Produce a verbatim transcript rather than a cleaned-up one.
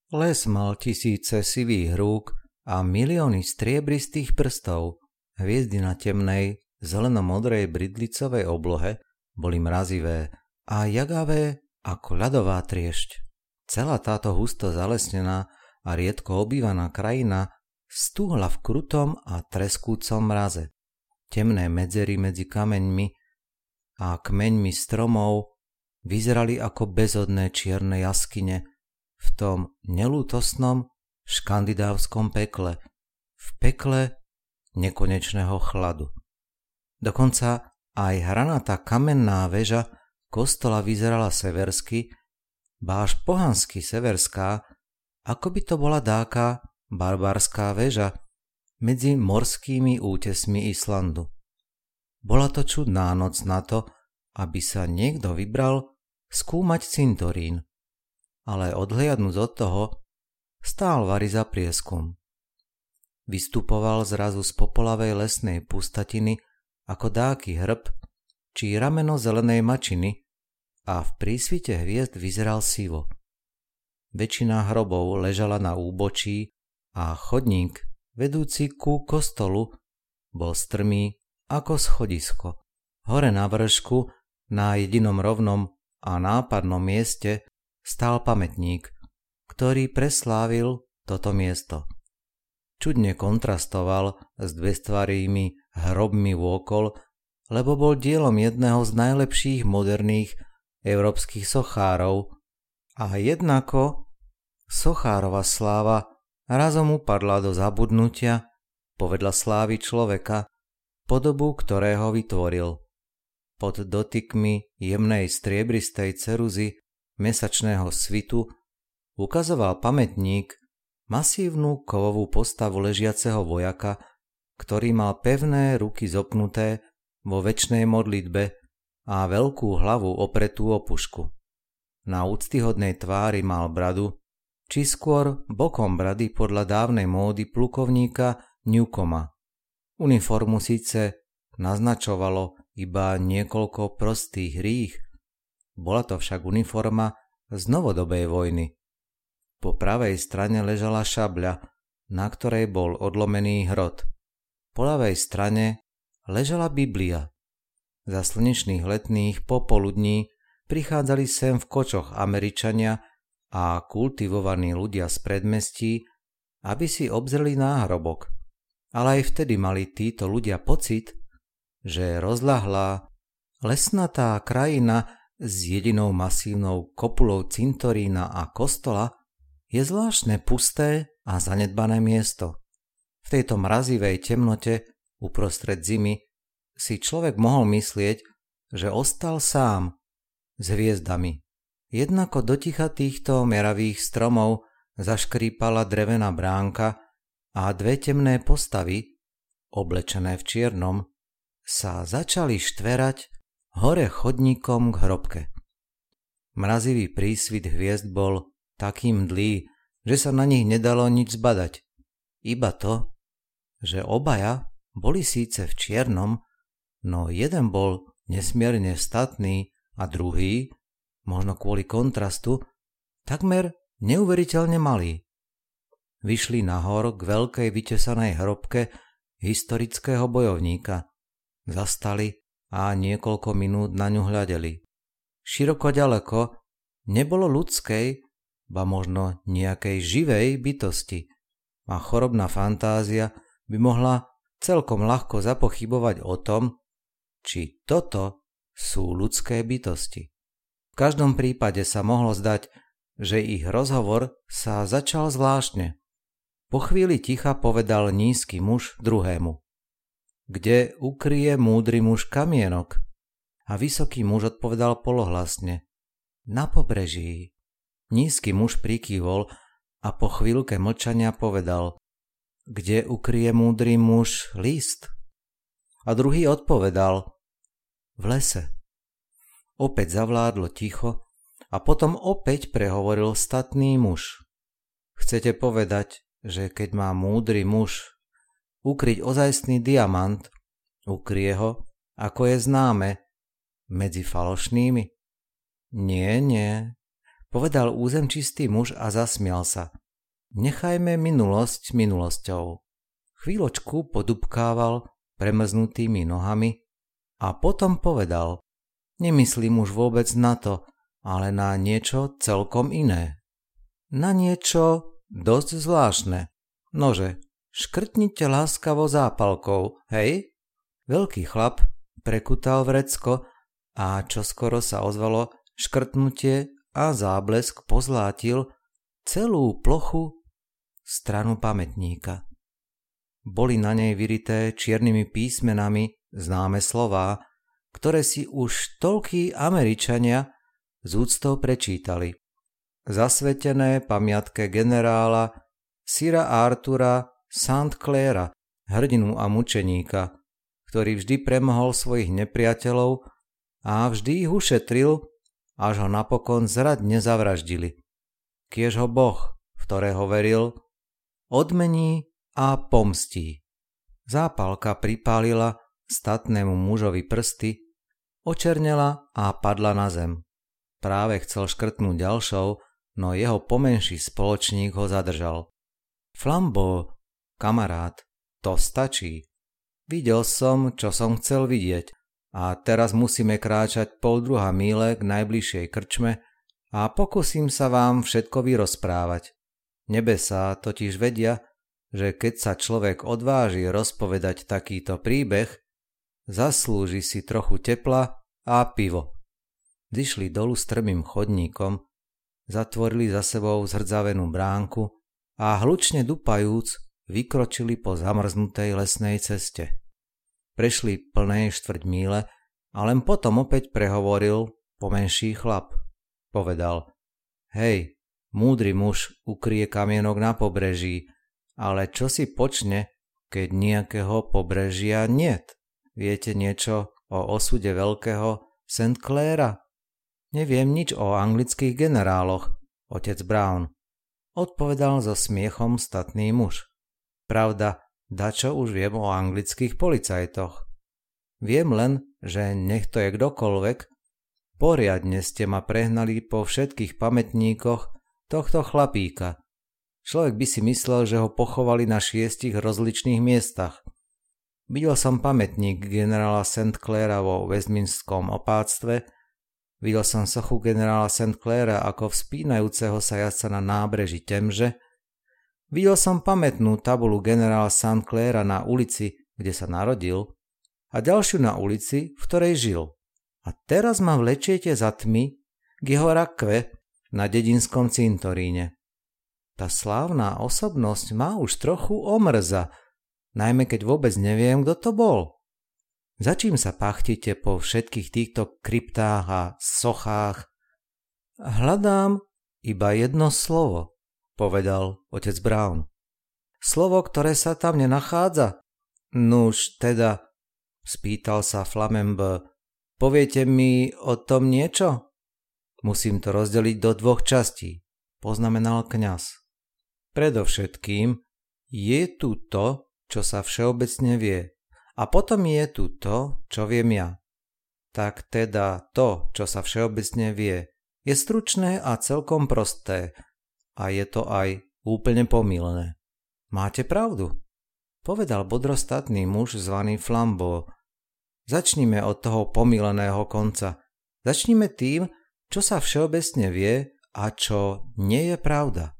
Les mal tisíce sivých rúk a milióny striebristých prstov. Hviezdy na temnej, zeleno-modrej bridlicovej oblohe boli mrazivé a jagavé ako ľadová triešť. Celá táto husto zalesnená a riedko obývaná krajina stúhla v krutom a treskúcom mraze. Temné medzery medzi kameňmi a kmeňmi stromov vyzerali ako bezodné čierne jaskyne v tom nelútostnom škandinávskom pekle, v pekle nekonečného chladu. Dokonca aj hranatá kamenná väža kostola vyzerala seversky, ba až pohansky severská, ako by to bola dáka barbarská väža medzi morskými útesmi Islandu. Bola to čudná noc na to, aby sa niekto vybral skúmať cintorín, ale odhliadnúc od toho, stál Vary za prieskum. Vystupoval zrazu z popolavej lesnej pustatiny ako dáky hrb či rameno zelenej mačiny a v prísvite hviezd vyzeral sivo. Väčšina hrobov ležala na úbočí a chodník vedúci ku kostolu bol strmý ako schodisko. Hore na vršku, na jedinom rovnom a nápadnom mieste stál pamätník, ktorý preslávil toto miesto. Čudne kontrastoval s dvestvarými hrobmi vôkol, lebo bol dielom jedného z najlepších moderných európskych sochárov a jednako sochárova sláva razom upadla do zabudnutia povedľa slávy človeka, podobu ktorého vytvoril. Pod dotykmi jemnej striebristej ceruzy mesačného svitu ukazoval pamätník masívnu kovovú postavu ležiaceho vojaka, ktorý mal pevné ruky zopnuté vo večnej modlitbe a veľkú hlavu opretú o pušku. Na úctyhodnej tvári mal bradu, či skôr bokom brady podľa dávnej módy plukovníka Newcoma. Uniformu síce naznačovalo iba niekoľko prostých rých, bola to však uniforma z novodobej vojny. Po pravej strane ležala šabľa, na ktorej bol odlomený hrot. Po ľavej strane ležala Biblia. Za slnečných letných popoludní prichádzali sem v kočoch Američania a kultivovaní ľudia z predmestí, aby si obzreli náhrobok. Ale aj vtedy mali títo ľudia pocit, že rozľahlá, lesnatá krajina s jedinou masívnou kopulou cintorína a kostola je zvláštne pusté a zanedbané miesto. V tejto mrazivej temnote uprostred zimy si človek mohol myslieť, že ostal sám s hviezdami. Jednako do ticha týchto meravých stromov zaškrípala drevená bránka a dve temné postavy, oblečené v čiernom, sa začali štverať hore chodníkom k hrobke. Mrazivý prísvit hviezd bol taký mdlý, že sa na nich nedalo nič zbadať. Iba to, že obaja boli síce v čiernom, no jeden bol nesmierne statný a druhý, možno kvôli kontrastu, takmer neuveriteľne malý. Vyšli nahor k veľkej vytesanej hrobke historického bojovníka. Zastali a niekoľko minút na ňu hľadeli. Široko ďaleko nebolo ľudskej, ba možno nejakej živej bytosti a chorobná fantázia by mohla celkom ľahko zapochybovať o tom, či toto sú ľudské bytosti. V každom prípade sa mohlo zdať, že ich rozhovor sa začal zvláštne. Po chvíli ticha povedal nízky muž druhému: Kde ukryje múdry muž kamienok? A vysoký muž odpovedal polohlasne: Na pobreží. Nízky muž prikývol a po chvíľke mlčania povedal: Kde ukryje múdry muž list? A druhý odpovedal: V lese. Opäť zavládlo ticho a potom opäť prehovoril statný muž: Chcete povedať, že keď má múdry muž ukryť ozajstný diamant, ukrie ho, ako je známe, medzi falošnými? Nie, nie. povedal územčistý muž a zasmial sa. Nechajme minulosť minulosťou. Chvíľočku podupkával premrznutými nohami a potom povedal: Nemyslím už vôbec na to, ale na niečo celkom iné. Na niečo dosť zvláštne. Nože, škrtnite láskavo zápalkou, hej? Veľký chlap prekutal vrecko a čoskoro sa ozvalo škrtnutie a záblesk pozlátil celú plochu stranu pamätníka. Boli na nej vyrité čiernymi písmenami známe slová, ktoré si už toľkí Američania z úctou prečítali. Zasvetené pamiatke generála Sira Artura Saint Claira, hrdinu a mučeníka, ktorý vždy premohol svojich nepriateľov a vždy ich ušetril, až ho napokon zradne zavraždili. Kiež ho Boh, v ktorého veril, odmení a pomstí. Zápalka pripálila statnému mužovi prsty, očernela a padla na zem. Práve chcel škrtnúť ďalšou, no jeho pomenší spoločník ho zadržal. Flambo, kamarát, to stačí. Videl som, čo som chcel vidieť a teraz musíme kráčať pol druhá míle k najbližšej krčme a pokúsim sa vám všetko vyrozprávať. Nebesá totiž vedia, že keď sa človek odváži rozpovedať takýto príbeh, zaslúži si trochu tepla a pivo. Zišli dolu strmým chodníkom, zatvorili za sebou zhrdzavenú bránku a hlučne dupajúc vykročili po zamrznutej lesnej ceste. Prešli plnej štvrť míle a len potom opäť prehovoril pomenší chlap. Povedal: Hej, múdry muž ukrie kamienok na pobreží, ale čo si počne, keď nejakého pobrežia niet? Viete niečo o osude veľkého Saint Claira? Neviem nič o anglických generáloch, otec Brown, odpovedal so smiechom statný muž. Pravda, dačo už viem o anglických policajtoch. Viem len, že nech to je kdokoľvek, poriadne ste ma prehnali po všetkých pamätníkoch tohto chlapíka. Človek by si myslel, že ho pochovali na šiestich rozličných miestach. Videl som pamätník generála Saint Claira vo Westminsterskom opáctve, videl som sochu generála Saint Claira ako vzpínajúceho sa jazdca na nábreží Temže, videl som pamätnú tabulu generála Saint Claira na ulici, kde sa narodil, a ďalšiu na ulici, v ktorej žil. A teraz ma vlečiete za tmy k jeho rakve na dedinskom cintoríne. Tá slávna osobnosť má už trochu omrza, najmä keď vôbec neviem, kto to bol. Za čím sa pachtíte po všetkých týchto kryptách a sochách? Hľadám iba jedno slovo, povedal otec Brown. Slovo, ktoré sa tam nenachádza? Nuž teda, spýtal sa Flamembe, poviete mi o tom niečo? Musím to rozdeliť do dvoch častí, poznamenal kňaz. Predovšetkým je tu to, čo sa všeobecne vie, a potom je tu to, čo viem ja. Tak teda to, čo sa všeobecne vie, je stručné a celkom prosté a je to aj úplne pomylné. Máte pravdu, povedal bodrostatný muž zvaný Flambo. Začnime od toho pomyleného konca. Začnime tým, čo sa všeobecne vie a čo nie je pravda.